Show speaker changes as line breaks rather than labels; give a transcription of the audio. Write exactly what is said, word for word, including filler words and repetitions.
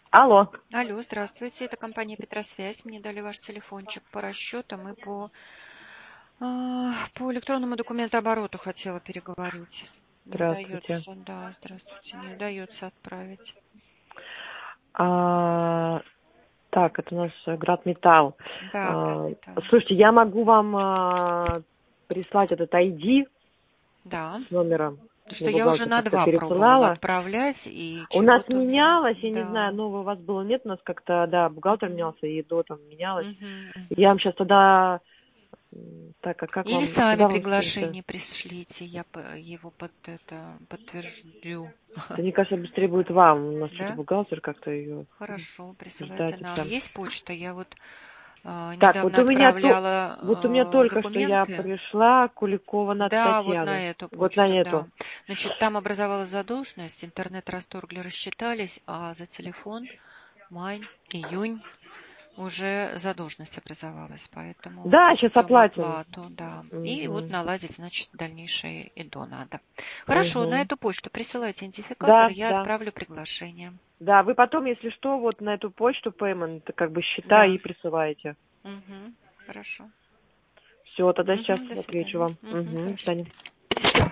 Алло.
Алло, здравствуйте, это компания Петросвязь. Мне дали ваш телефончик по расчетам и по, а, по электронному документообороту хотела переговорить. Не
Здравствуйте.
удается, да, здравствуйте, не удается отправить.
А, так, это у нас э, Градметалл.
Да,
А,
Градметалл.
слушайте, я могу вам а, прислать этот ай ди
Да.
с номером.
Потому что
Мне
я уже
бухгалтер
на
как-то
два пробовала
пересылала.
отправлять, и
У нас
чего-то у меня,
менялось, я не знаю,
да.
нового у вас было, нет, у нас как-то, да, бухгалтер
Мгм.
менялся, и до там менялось.
Мгм,
Я
мгм.
вам сейчас тогда, м, так, а как
Или
вам,
сами
куда вам скинуть-то?
приглашение пришлите, я по- его под это подтверждю.
Да, мне кажется, быстрее будет вам, у нас что-то
Да?
бухгалтер как-то ее
Хорошо, присылайте
ждать
нам.
это.
Есть почта? Я вот а,
Так, вот
недавно
у меня то, вот у меня
отправляла э,
только что я
документы.
пришла Куликова на
Да, вот
Татьяну.
на эту
Вот на
почту, да.
эту.
Значит, там образовалась задолженность, интернет расторгли, рассчитались, а за телефон май, июнь уже задолженность образовалась, поэтому
Да, сейчас
ждем
оплатим.
оплату, да. И вот
Угу.
наладить, значит, дальнейшее ИДО надо. Хорошо, на
Угу.
эту почту присылайте идентификатор,
Да,
я
да.
отправлю приглашение.
Да, вы потом, если что, вот на эту почту payment, как бы счета
Да.
и присылаете.
Угу. Хорошо.
Все, тогда сейчас
Угу, до
отвечу
свидания.
вам.
Угу,
Угу, до
хорошо.
свидания.